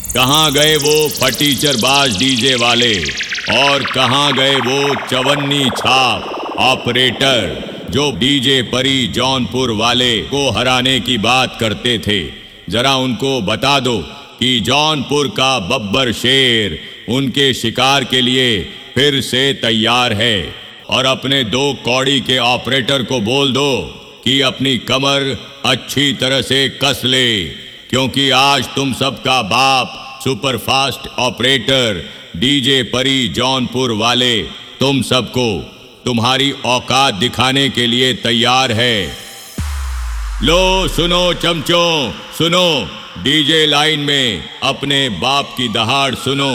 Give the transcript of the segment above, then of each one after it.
कहाँ गए वो फटीचरबाज डीजे वाले, और कहाँ गए वो चवन्नी छाप ऑपरेटर जो डीजे परी जौनपुर वाले को हराने की बात करते थे। जरा उनको बता दो कि जौनपुर का बब्बर शेर उनके शिकार के लिए फिर से तैयार है। और अपने 2 कौड़ी के ऑपरेटर को बोल दो कि अपनी कमर अच्छी तरह से कस ले, क्योंकि आज तुम सबका बाप सुपरफास्ट ऑपरेटर डीजे परी जौनपुर वाले तुम सबको तुम्हारी औकात दिखाने के लिए तैयार है। लो सुनो चमचों, सुनो, डीजे लाइन में अपने बाप की दहाड़ सुनो।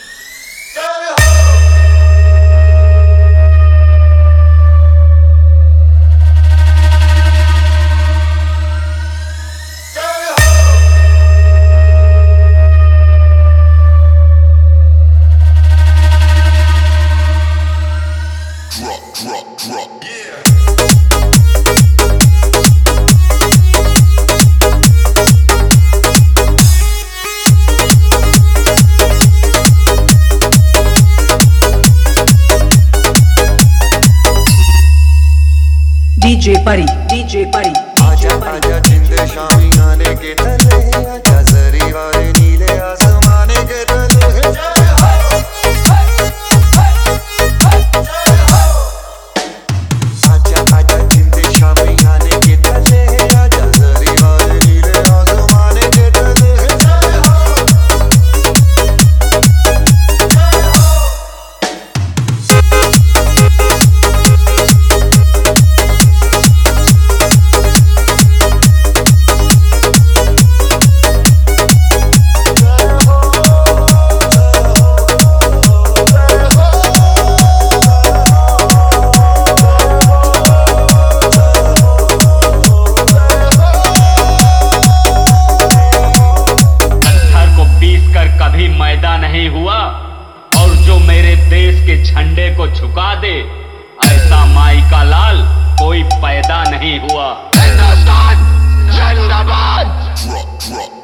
डीजे परी, डीजे परी, आजा आजा जिंदे शामी गाने के तले, आजा जरी वाले नीले आसमाने के तले। आजा आजा जिंदे शामी गाने के तले, आजा जरी वाले नीले आसमाने के तले। कभी मैदा नहीं हुआ, और जो मेरे देश के झंडे को झुका दे, ऐसा माई का लाल कोई पैदा नहीं हुआ। हिंदुस्तान जिंदाबाद।